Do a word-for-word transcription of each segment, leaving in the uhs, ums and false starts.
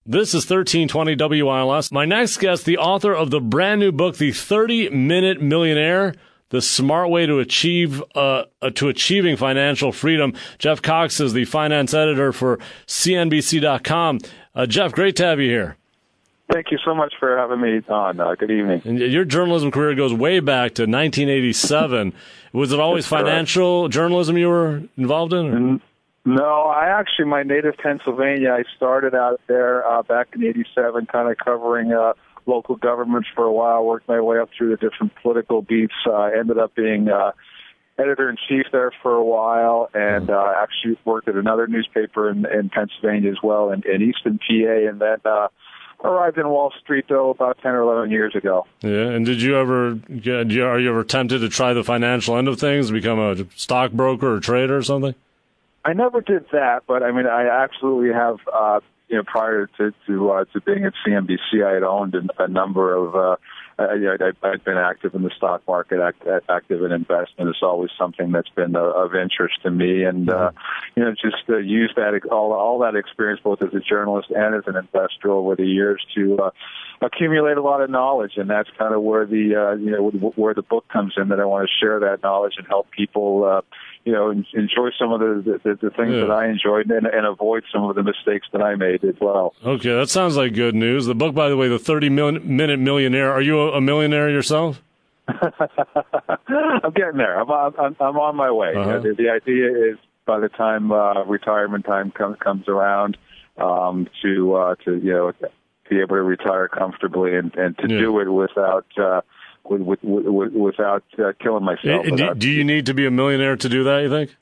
This is thirteen twenty W I L S. My next guest, the author of the brand new book, The thirty-Minute Millionaire, The Smart Way to Achieve uh, uh, to Achieving Financial Freedom. Jeff Cox is the finance editor for C N B C dot com. Uh, Jeff, great to have you here. Thank you so much for having me on. Uh, good evening. And your journalism career goes way back to nineteen eighty-seven. Was it always financial journalism you were involved in? Or? No, I actually, my native Pennsylvania, I started out there uh, back in eighty-seven, kind of covering uh, local governments for a while, worked my way up through the different political beats, uh, ended up being uh, editor-in-chief there for a while, and uh, actually worked at another newspaper in, in Pennsylvania as well, in, in Easton, P A, and then uh, arrived in Wall Street, though, about ten or eleven years ago. Yeah, and did you ever, get, are you ever tempted to try the financial end of things, become a stockbroker or trader or something? I never did that, but I mean, I absolutely have. Uh, you know, prior to to, uh, to being at C N B C, I had owned a, a number of. Uh, I, I'd been active in the stock market, act, active in investment. It's always something that's been uh, of interest to me, and uh, you know, just uh, use that all all that experience both as a journalist and as an investor over the years to uh, accumulate a lot of knowledge, and that's kind of where the uh, you know where the book comes in. That I want to share that knowledge and help people. Uh, You know, enjoy some of the the, the things yeah. that I enjoyed, and, and avoid some of the mistakes that I made as well. Okay, that sounds like good news. The book, by the way, The thirty-Minute Millionaire. Are you a, a millionaire yourself? I'm getting there. I'm on, I'm on my way. Uh-huh. The, the idea is, by the time uh, retirement time comes comes around, um, to uh, to you know be able to retire comfortably and, and to yeah. do it without. Uh, With, with, with, without uh, killing myself. Do, without, do you need to be a millionaire to do that, you think?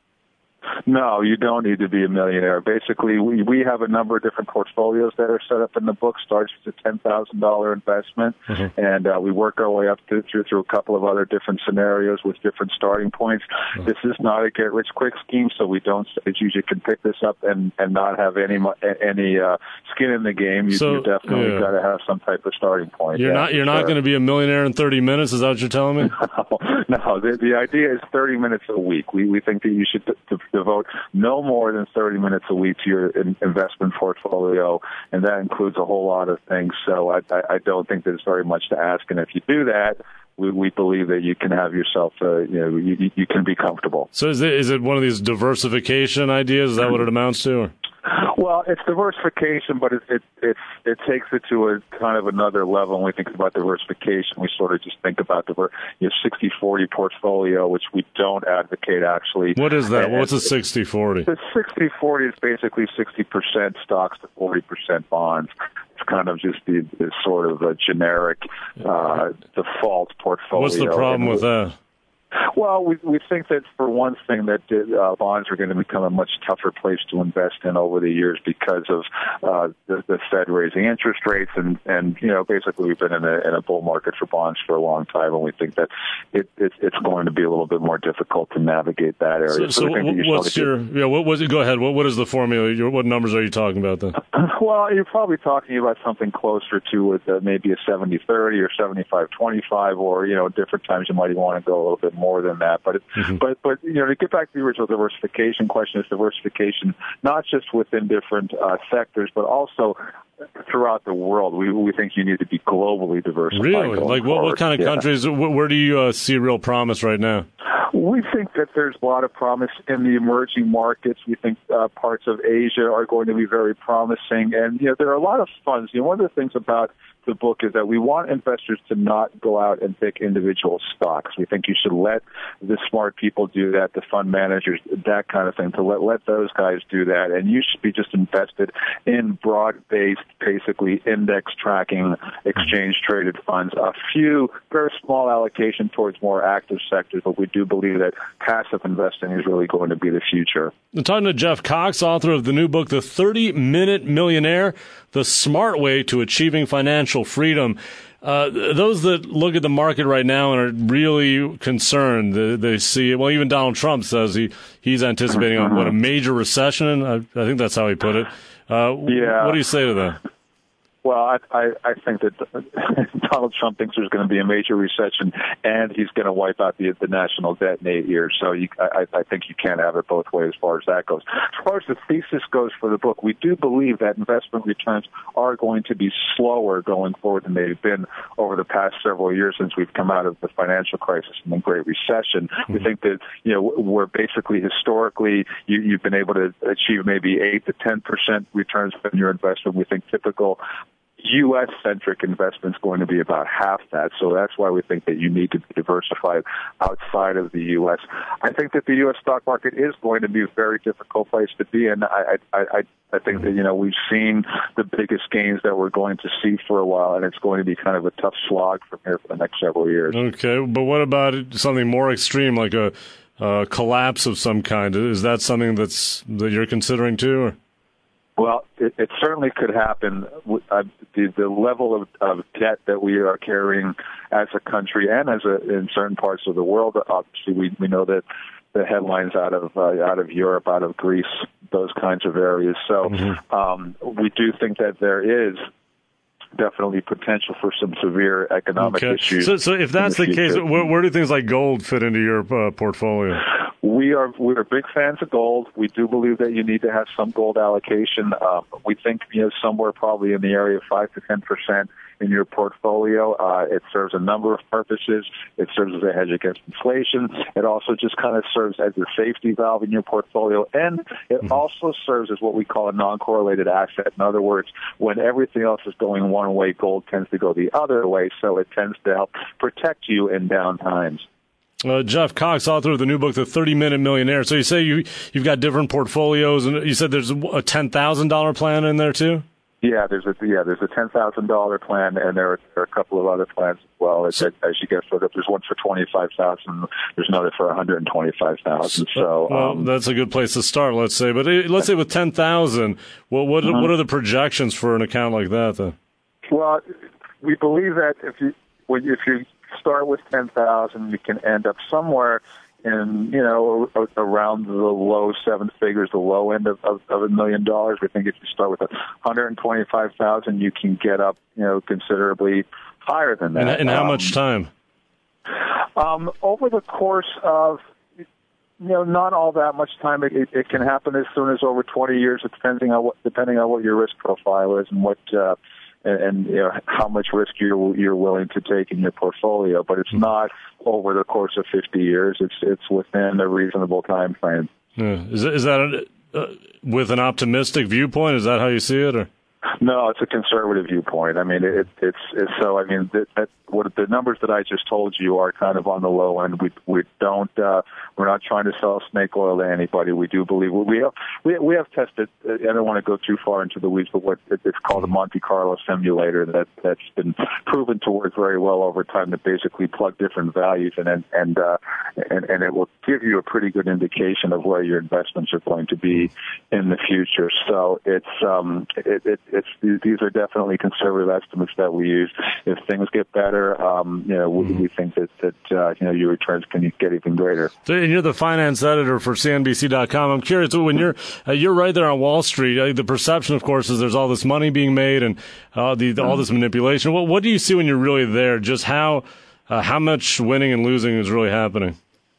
No, you don't need to be a millionaire. Basically, we, we have a number of different portfolios that are set up in the book. Starts with a ten thousand dollars investment, mm-hmm. and uh, we work our way up to, through, through a couple of other different scenarios with different starting points. Mm-hmm. This is not a get-rich-quick scheme, so we don't you can pick this up and, and not have any any uh, skin in the game. You, so, you definitely yeah. got to have some type of starting point. You're yeah, not you're not sure. going to be a millionaire in thirty minutes, is that what you're telling me? No, no the, the idea is thirty minutes a week. We, we think that you should t- t- devote no more than thirty minutes a week to your in- investment portfolio, and that includes a whole lot of things. So I, I, I don't think there's very much to ask. And if you do that, we, we believe that you can have yourself, uh, you know, you, you can be comfortable. So is it, is it one of these diversification ideas? Is that what it amounts to? Or? Well, it's diversification, but it, it it it takes it to a kind of another level. When we think about diversification, we sort of just think about the you know, sixty forty portfolio, which we don't advocate actually. What is that? And What's a sixty forty? The sixty forty is basically sixty percent stocks to forty percent bonds. It's kind of just the, the sort of a generic uh, default portfolio. What's the problem with that? Well, we we think that for one thing that uh, bonds are going to become a much tougher place to invest in over the years because of uh, the, the Fed raising interest rates, and, and you know basically we've been in a, in a bull market for bonds for a long time, and we think that it, it it's going to be a little bit more difficult to navigate that area. So, so, so what, what's your get, yeah? What was it? Go ahead. What what is the formula? Your, what numbers are you talking about then? Well, you're probably talking about something closer to uh, maybe a seventy thirty or seventy-five twenty-five, or you know different times you might even want to go a little bit more. More than that, but it, mm-hmm. but but you know to get back to the original diversification question, is diversification not just within different uh, sectors, but also throughout the world. We we think you need to be globally diversified. Really? Like what, what kind of yeah. countries? Where do you uh, see real promise right now? We think that there's a lot of promise in the emerging markets. We think uh, parts of Asia are going to be very promising, and you know there are a lot of funds. You know, one of the things about the book is that we want investors to not go out and pick individual stocks. We think you should let the smart people do that, the fund managers, that kind of thing, to let, let those guys do that. And you should be just invested in broad-based, basically index tracking, exchange-traded funds, a few, very small allocation towards more active sectors, but we do believe that passive investing is really going to be the future. I'm talking to Jeff Cox, author of the new book, The thirty-Minute Millionaire, The Smart Way to Achieving Financial Freedom. Uh, those that look at the market right now and are really concerned, they, they see, well, even Donald Trump says he, he's anticipating uh-huh. what, a major recession. I, I think that's how he put it. Uh, yeah. What do you say to that? Well, I, I, I think that Donald Trump thinks there's going to be a major recession, and he's going to wipe out the, the national debt in eight years. So you, I, I think you can't have it both ways as far as that goes. As far as the thesis goes for the book, we do believe that investment returns are going to be slower going forward than they've been over the past several years since we've come out of the financial crisis and the Great Recession. Mm-hmm. We think that, you know, we're basically historically, you, you've been able to achieve maybe eight to ten percent returns from your investment. We think typical U S-centric investment is going to be about half that. So that's why we think that you need to be diversified outside of the U S. I think that the U S stock market is going to be a very difficult place to be in. I, I, I, I think that, you know, we've seen the biggest gains that we're going to see for a while, and it's going to be kind of a tough slog from here for the next several years. Okay, but what about something more extreme, like a, a collapse of some kind? Is that something that's that you're considering too? Or? Well, it, it certainly could happen. Uh, the, the level of, of debt that we are carrying as a country and as a, in certain parts of the world, obviously we, we know that the headlines out of uh, out of Europe, out of Greece, those kinds of areas. So mm-hmm. um, we do think that there is definitely potential for some severe economic okay. issues. So, so if that's the, the case, where, where do things like gold fit into your uh, portfolio? We are we are big fans of gold. We do believe that you need to have some gold allocation. Um, we think you know somewhere probably in the area of five to ten percent in your portfolio. Uh, it serves a number of purposes. It serves as a hedge against inflation. It also just kind of serves as a safety valve in your portfolio, and it mm-hmm. also serves as what we call a non-correlated asset. In other words, when everything else is going one way, gold tends to go the other way. So it tends to help protect you in down times. Uh, Jeff Cox, author of the new book, The thirty-Minute Millionaire. So you say you, you've got different portfolios, and you said there's a ten thousand dollars plan in there, too? Yeah, there's a yeah, there's a ten thousand dollars plan, and there are, there are a couple of other plans as well. As, so, as you get further up, there's one for twenty-five thousand dollars. There's another for one hundred twenty-five thousand dollars. So, well, um, that's a good place to start, let's say. But let's say with ten thousand dollars, well, what mm-hmm. what are the projections for an account like that, then? Well, we believe that if you when if you start with ten thousand dollars, you can end up somewhere in, you know, around the low seven figures, the low end of, of, of a million dollars. We think if you start with one hundred twenty-five thousand dollars, you can get up, you know, considerably higher than that. And, and how um, much time? Um, over the course of, you know, not all that much time. It, it, it can happen as soon as over twenty years, depending on what, depending on what your risk profile is and what, uh, and, and you know, how much risk you're you're willing to take in your portfolio. But it's not over the course of fifty years. It's it's within a reasonable time frame. Yeah. Is is that a, uh, with an optimistic viewpoint? Is that how you see it, or? No, it's a conservative viewpoint. I mean, it, it's, it's so. I mean, that, that, what the numbers that I just told you are kind of on the low end. We we don't. Uh, we're not trying to sell snake oil to anybody. We do believe we have we we have tested. I don't want to go too far into the weeds, but what it's called a Monte Carlo simulator that that's been proven to work very well over time. To basically plug different values and and and, uh, and and it will give you a pretty good indication of where your investments are going to be in the future. So it's um it. it It's, these are definitely conservative estimates that we use. If things get better, um, you know, we, we think that, that uh, you know, your returns can get even greater. So, and you're the finance editor for C N B C dot com. I'm curious, when you're uh, you're right there on Wall Street, uh, the perception, of course, is there's all this money being made and uh, the, the, all this manipulation. What, what do you see when you're really there? Just how uh, how much winning and losing is really happening?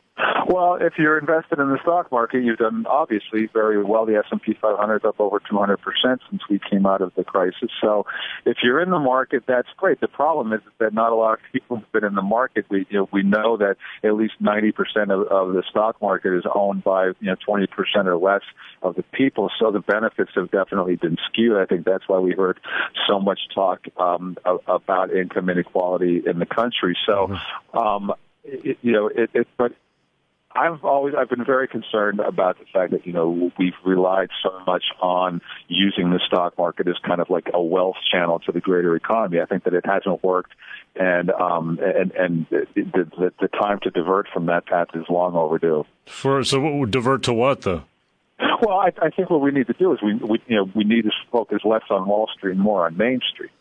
Well, if you're invested in the stock market, you've done obviously very well. The S and P five hundred is up over two hundred percent since we came out of the crisis. So if you're in the market, that's great. The problem is that not a lot of people have been in the market. We, you know, we know that at least ninety percent of, of the stock market is owned by, you know, twenty percent or less of the people. So the benefits have definitely been skewed. I think that's why we heard so much talk um, about income inequality in the country. So, um, it, you know, it, it but I've always I've been very concerned about the fact that, you know, we've relied so much on using the stock market as kind of like a wealth channel to the greater economy. I think that it hasn't worked, and um and and the the, the time to divert from that path is long overdue. For so what would divert to what though? Well, I, I think what we need to do is we, we you know we need to focus less on Wall Street and more on Main Street.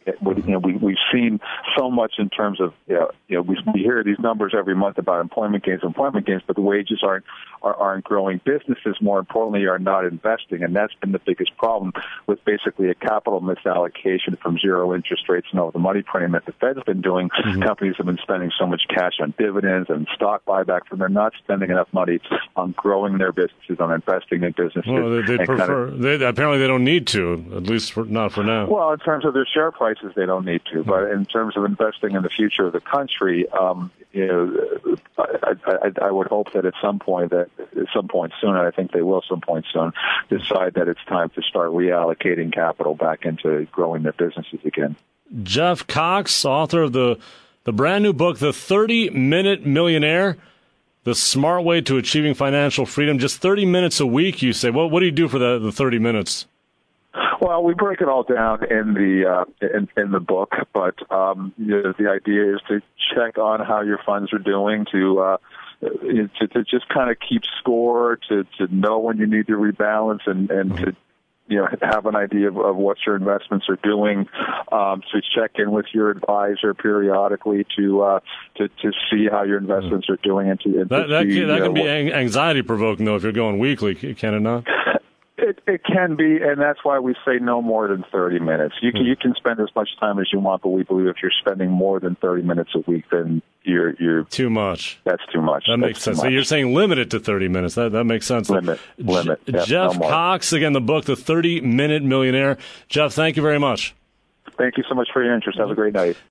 it, you know, we, we've seen so much in terms of, you know, you know we, we hear these numbers every month about employment gains, employment gains, but the wages aren't are, aren't growing. Businesses, more importantly, are not investing, and that's been the biggest problem with basically a capital misallocation from zero interest rates and all the money printing that the Fed's been doing. Mm-hmm. Companies have been spending so much cash on dividends and stock buybacks, and they're not spending enough money on growing their businesses, on investing in businesses. Well, they, they prefer. Kind of, they, apparently, they don't need to, at least for, not for now. Well, in terms of their share prices, they don't need to. But in terms of investing in the future of the country, um, you know, I, I, I would hope that at some point, that at some point soon, and I think they will, some point soon, decide that it's time to start reallocating capital back into growing their businesses again. Jeff Cox, author of the the brand new book, The thirty-Minute Millionaire. The smart way to achieving financial freedom. Just thirty minutes a week, you say. Well, what do you do for the, the thirty minutes? Well, we break it all down in the uh, in, in the book, but um, you know, the idea is to check on how your funds are doing, to uh, to, to just kind of keep score, to, to know when you need to rebalance, and, and mm-hmm. to you know, have an idea of, of what your investments are doing, um, to check in with your advisor periodically to uh, to, to see how your investments are doing. And to, and that to that, see, can, that you know, can be anxiety provoking, though, if you're going weekly, can it not? It, it can be, and that's why we say no more than thirty minutes. You can mm-hmm. you can spend as much time as you want, but we believe if you're spending more than thirty minutes a week, then you're you're too much. That's too much. That that's makes sense. So you're saying limit it to thirty minutes. That that makes sense. Limit, limit. J- yeah, Jeff no Cox, again, the book, The thirty-Minute Millionaire. Jeff, thank you very much. Thank you so much for your interest. Have a great night.